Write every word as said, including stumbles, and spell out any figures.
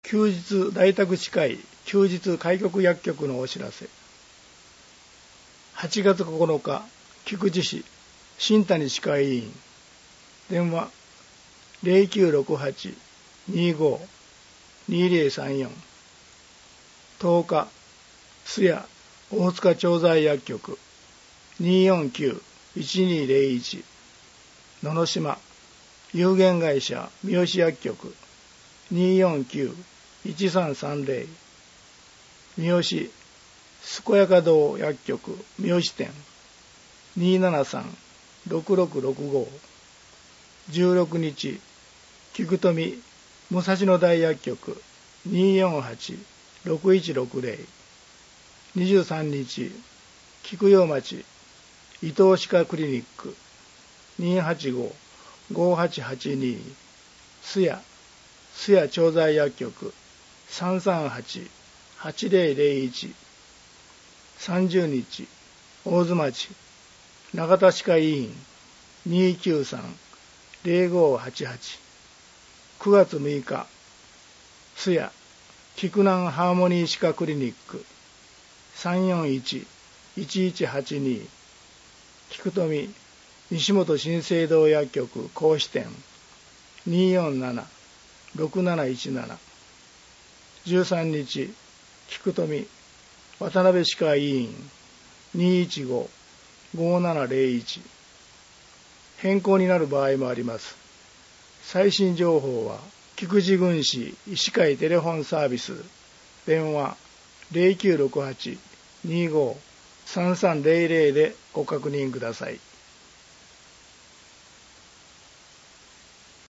休日大宅歯科医休日開局薬局のお知らせ。はちがつここのか、菊池市新谷歯科医院、電話 ゼロきゅうろくはち にーごー にーぜろさんよん。とおか、津屋大塚調剤薬局 にーよんきゅう いちにーぜろいち。野々島有限会社三好薬局 にーよんきゅう いちさんさんぜろ。三好健やか堂薬局三好店 にーななさん ろくろくろくご。じゅうろくにち、菊富武蔵野大薬局 にーよんはち ろくいちろくぜろ。にじゅうさんにち、菊陽町伊東歯科クリニック にーはちご ごはちはちに。津屋津屋調剤薬局 さんさんはち はちぜろぜろいち。さんじゅうにち、大津町永田歯科医院 にーきゅうさん ぜろごはちはち。くがつむいか、津屋菊南ハーモニー歯科クリニック さんよんいち いちいちはちに。菊富西本新生堂薬局講師店 にーよんなな ろくなないちなな。じゅうさんにち、菊富渡辺歯科医院 にーいちご ごななぜろいち。変更になる場合もあります。最新情報は菊池郡市医師会テレフォンサービス電話 ゼロきゅうろくはち にーごー さんさんぜろぜろでご確認ください。